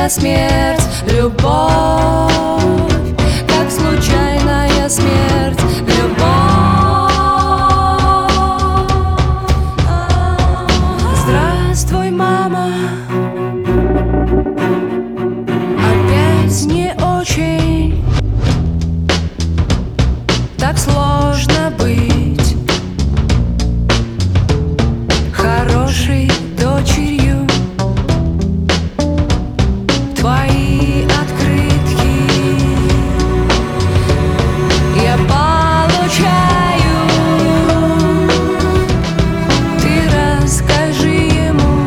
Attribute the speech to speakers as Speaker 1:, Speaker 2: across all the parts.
Speaker 1: случайная смерть. Любовь, как случайная смерть. Любовь. Здравствуй, мама. Опять не очень. Так сложно быть хорошей дочерью. Твои открытки я получаю. Ты расскажи ему,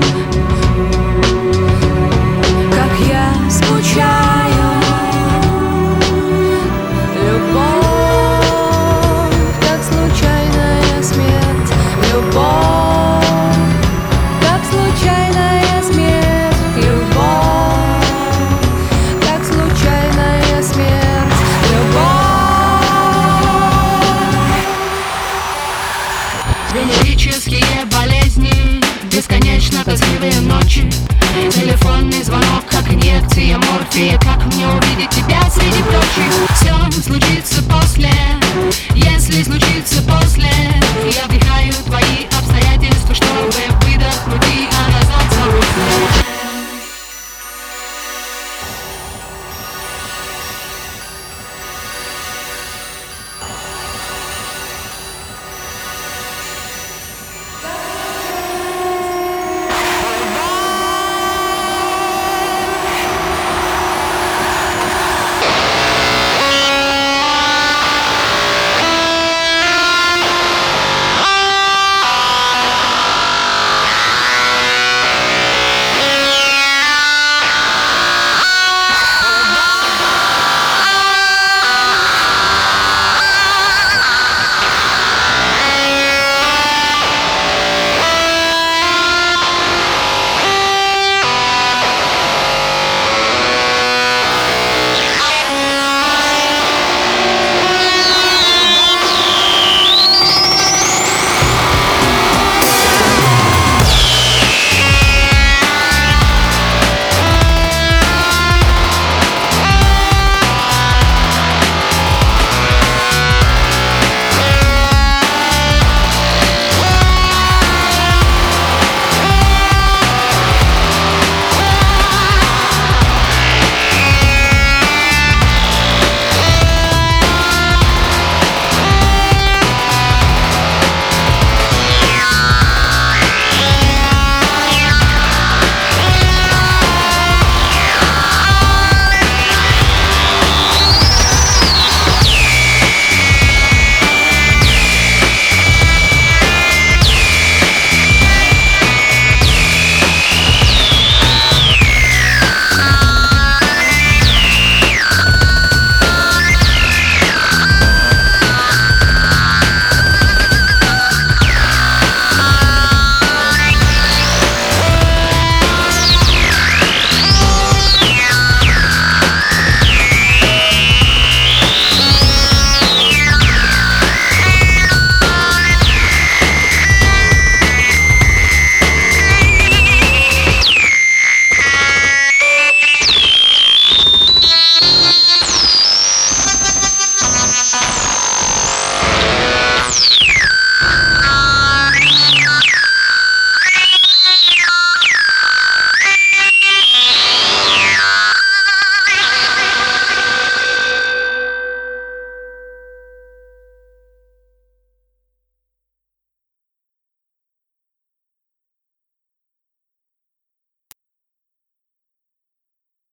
Speaker 1: как я скучаю. Любовь, как случайная смерть. Любовь, как случайная смерть. Любовь, как случайная смерть. Любовь.
Speaker 2: Венерические болезни, бесконечно тоскливые ночи, телефонный звонок, как инъекция морфия. Как мне увидеть тебя среди прочих? Все случится